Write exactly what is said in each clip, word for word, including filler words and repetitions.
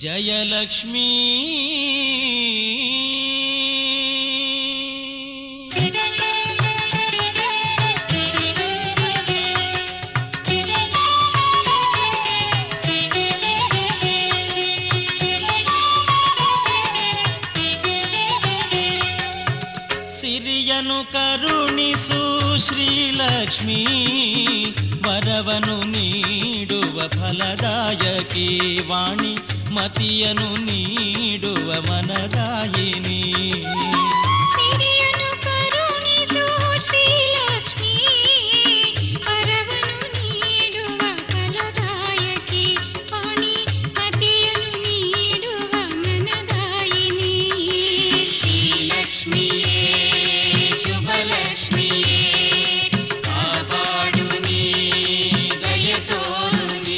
ಜಯಲಕ್ಷ್ಮೀ ಸಿರಿಯನು ಕರುಣಿಸು ಶ್ರೀಲಕ್ಷ್ಮೀ ವರವನು ನೀಡುವ ಫಲದಾಯಕಿ ವಾಣಿ ಮತಿಯನು ನೀಡುವ ಮನದಾಯಿನಿ ಸಿರಿಯನು ಕರುಣಿಸು ಶ್ರೀಲಕ್ಷ್ಮೀ ವರವನು ನೀಡುವ ಫಲದಾಯಕಿ ವಾಣಿ ಮತಿಯನು ನೀಡುವ ಮನದಾಯಿನಿ ಶ್ರೀಲಕ್ಷ್ಮಿಯೇ ಶುಭಲಕ್ಷ್ಮಿಯೇ ಕಾಪಾಡು ನೀ ದಯ ತೋರು ನೀ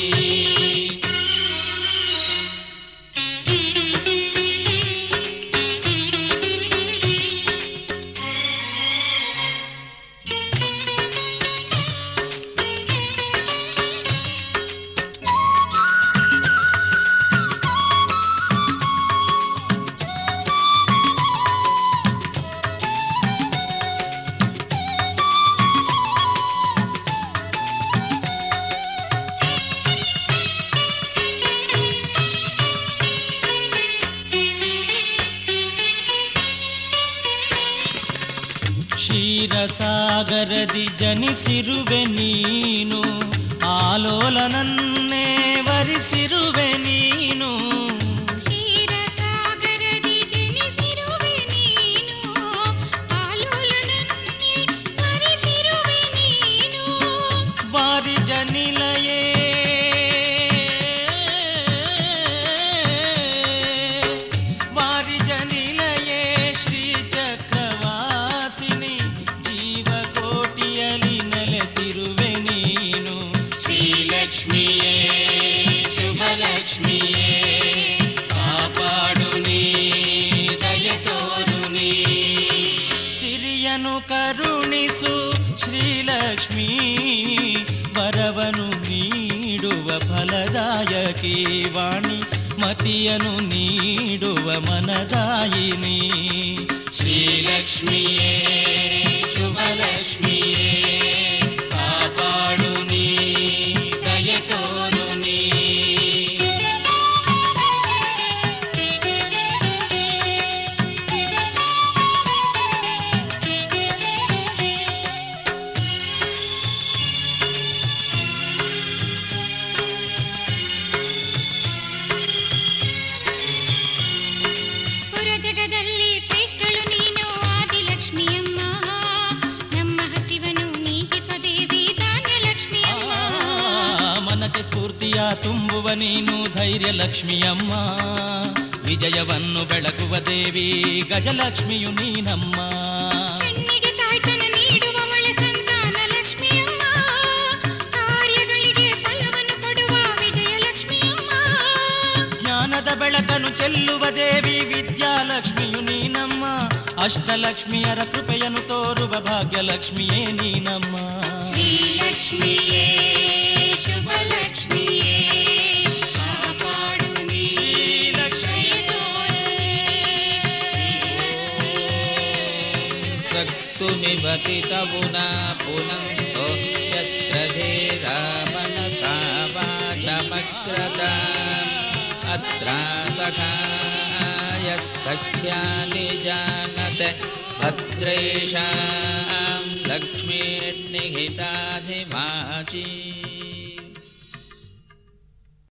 ಕ್ಷೀರಸಾಗರದಿ ಜನಿಸಿರುವೆ ನೀನು ಆಲೋಲನನ್ನೇ ವರಿಸಿರುವೆ ನೀನು ಕ್ಷೀರಸಾಗರದಿ ಜನಿಸಿರುವೆ ನೀನು ಆಲೋಲನನ್ನೇ ವರಿಸಿರುವೆ ನೀನು ವಾರಿ ಜನಿಲಯೇ ವಾರಿ ಜನಿಲಯೇ ಶ್ರೀ ಚಕ್ರವಾಸಿನಿ ಜೀವಕೋಟಿಯಲ್ಲಿ ನೆಲೆಸಿರುವೆ ನೀನು ಶ್ರೀಲಕ್ಷ್ಮಿಯೇ ಶುಭಲಕ್ಷ್ಮಿಯೇ ಕಾಪಾಡು ನೀ ದಯ ತೋರು ನೀ ಸಿರಿಯನು ಕರುಣಿಸು ಶ್ರೀಲಕ್ಷ್ಮೀ ವರವನು ನೀಡುವ ಫಲದಾಯಕಿ ವಾಣಿ ಮತಿಯನು ನೀಡುವ ಮನದಾಯಿನಿ ಶ್ರೀಲಕ್ಷ್ಮಿಯೇ ಶುಭಲಕ್ಷ್ಮಿಯೇ ಕಾಪಾಡು ನೀ ದಯ ತೋರು ನೀ ಪುರ ಜಗದಲ್ಲಿ ಶ್ರೇಷ್ಠಳು ನೀನು ಆದಿಲಕ್ಷ್ಮಿಯಮ್ಮ ನಮ್ಮ ಹಸಿವನು ನೀಗಿಸುವ ದೇವಿ ಧಾನ್ಯಲಕ್ಷ್ಮಿಯಮ್ಮ ಮನಕ್ಕೆ ಸ್ಫೂರ್ತಿಯ ತುಂಬುವ ನೀನು ಧೈರ್ಯ ಲಕ್ಷ್ಮಿಯಮ್ಮ ವಿಜಯವನ್ನು ಬೆಳಗುವ ದೇವಿ ಗಜಲಕ್ಷ್ಮಿಯು ನೀನಮ್ಮ ಕಣ್ಣಿಗೆ ತಾಯ್ತನ ನೀಡುವ ಮಳೆ ಸಂತಾನ ಲಕ್ಷ್ಮಿಯಮ್ಮ ಕಾರ್ಯಗಳಿಗೆ ಫಲವನ್ನು ಕೊಡುವ ವಿಜಯಲಕ್ಷ್ಮಿಯಮ್ಮ ಜ್ಞಾನದ ಬೆಳಕನ್ನು ಚೆಲ್ಲುವ ದೇವಿ ವಿದ್ಯಾಲಕ್ಷ್ಮಿಯು ನೀನಮ್ಮ ಅಷ್ಟಲಕ್ಷ್ಮಿಯರ ಕೃಪೆಯನ್ನು ತೋರುವ ಭಾಗ್ಯಲಕ್ಷ್ಮಿಯೇ ನೀನಮ್ಮ ಶ್ರೀಲಕ್ಷ್ಮಿಯೇ ಶುಭಲಕ್ಷ್ಮಿಯೇ ಕಾಪಾಡು ನೀ ದಯ ತೋರು ಸಕ್ತುಮಿವತಿ ತವುನಾ ಪುನಂತೋ ಯತ್ರ ಧೀರಾ ಮನಸಾ ವಾಚಮಕ್ರತಾ ಅತ್ರ ಸಖಾಯ ಸಖ್ಯಾನಿ ಜಾನತೆ ಭದ್ರೇಷಾಂ ಲಕ್ಷ್ಮೀರ್ನಿಹಿತಾಧಿಮಾಚಿ